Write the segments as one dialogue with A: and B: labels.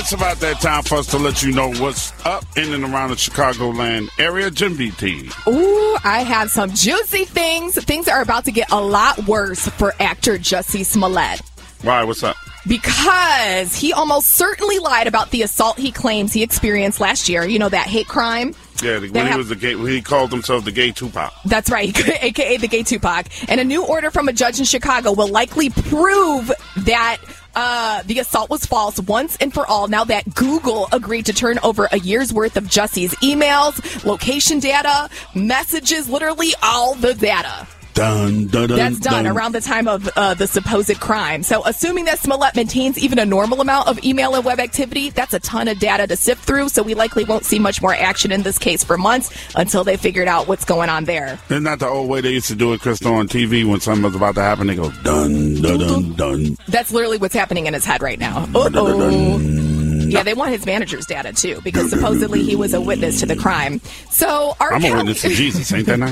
A: it's about that time for us to let you know what's up in and around the Chicagoland area. Jen BT.
B: Ooh, I have some juicy things. Things are about to get a lot worse for actor Jussie Smollett.
A: Why? What's up?
B: Because he almost certainly lied about the assault he claims he experienced last year. You know, that hate crime?
A: Yeah, when he called himself the gay Tupac.
B: That's right, a.k.a. the gay Tupac. And a new order from a judge in Chicago will likely prove that the assault was false once and for all, now that Google agreed to turn over a year's worth of Jussie's emails, location data, messages, literally all the data. That's done around the time of the supposed crime. So assuming that Smollett maintains even a normal amount of email and web activity, that's a ton of data to sift through. So we likely won't see much more action in this case for months until they figured out what's going on there.
A: Isn't that the old way they used to do it, Crystal, on TV when something was about to happen? They go, dun, dun, dun, dun.
B: That's literally what's happening in his head right now. Uh-oh. Yeah, they want his manager's data, too, because supposedly he was a witness to the crime. So
A: I'm a witness to Jesus. Ain't that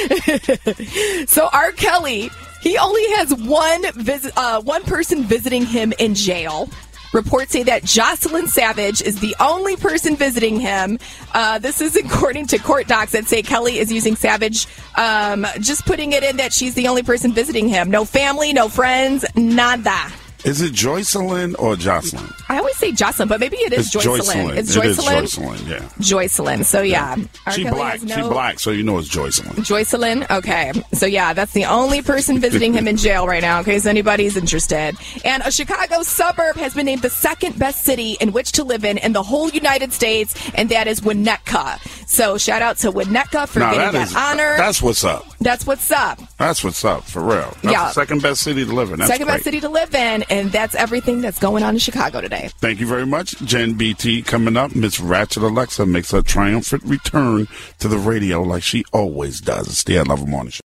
A: nice?
B: So R. Kelly, he only has one person visiting him in jail. Reports say that Jocelyn Savage is the only person visiting him. This is according to court docs that say Kelly is using Savage, just putting it in that she's the only person visiting him. No family, no friends, nada.
A: Is it Joycelyn or Jocelyn?
B: I always say Jocelyn, but maybe it is Joycelyn. It's Joycelyn.
A: It is Joycelyn, yeah.
B: Joycelyn. So, yeah.
A: She black. She black, so you know it's Joycelyn.
B: Joycelyn? Okay. So, yeah, that's the only person visiting him in jail right now, in case anybody's interested. And a Chicago suburb has been named the second best city in which to live in the whole United States, and that is Winnetka. So, shout out to Winnetka for getting that honor.
A: That's what's up.
B: That's what's up.
A: That's what's up, for real. That's the second best city to live in. That's
B: second best city to live in, and that's everything that's going on in Chicago today.
A: Thank you very much, Jen BT. Coming up, Miss Ratchet Alexa makes a triumphant return to the radio like she always does. It's the I Love Her Morning Show.